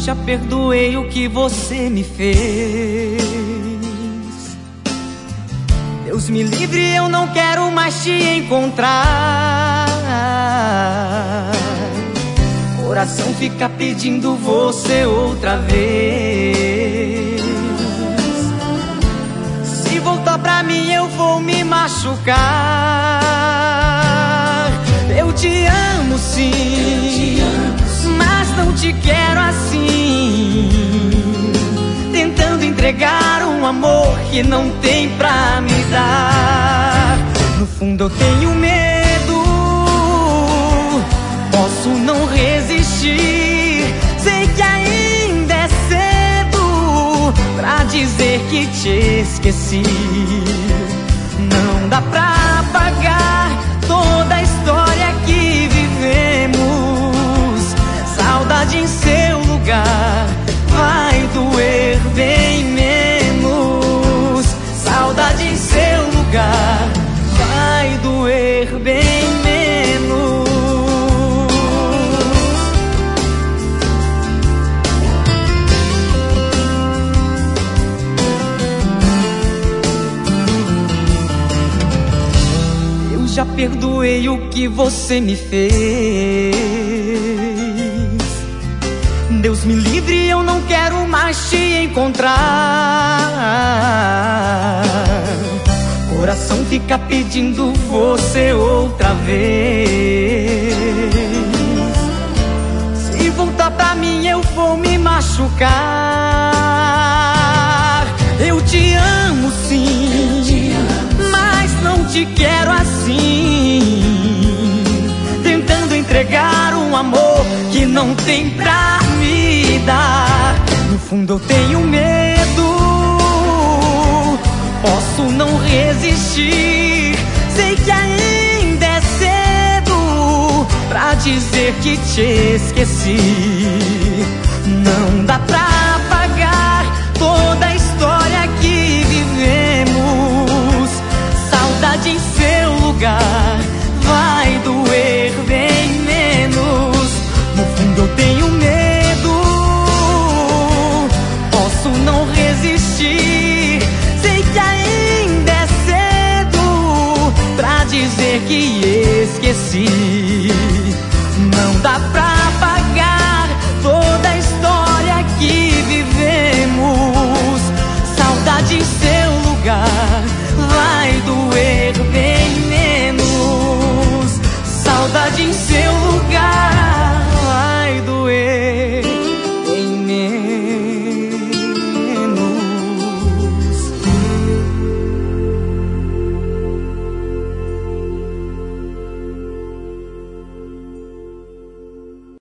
Já perdoei o que você me fez. Deus me livre, eu não quero mais te encontrar. Coração fica pedindo você outra vez. Se voltar pra mim eu vou me machucar. Eu te amo sim, mas não te quero assim, tentando entregar um amor que não tem pra me dar. No fundo eu tenho medo, posso não resistir. Sei que ainda é cedo pra dizer que te esqueci. Não dá pra apagar toda a história que vivemos. Saudade em seu lugar vai doer bem menos. Saudade em seu lugar vai doer bem menos. Eu já perdoei o que você me fez. Deus me livre, eu não quero mais te encontrar. Coração fica pedindo você outra vez. Se voltar pra mim eu vou me machucar. Eu te amo sim, mas não te quero assim, tentando entregar um amor que não tem pra me dar. No fundo eu tenho medo, posso não resistir. Sei que ainda é cedo pra dizer que te esqueci. Não dá pra apagar toda a história que vivemos. Saudade em seu lugar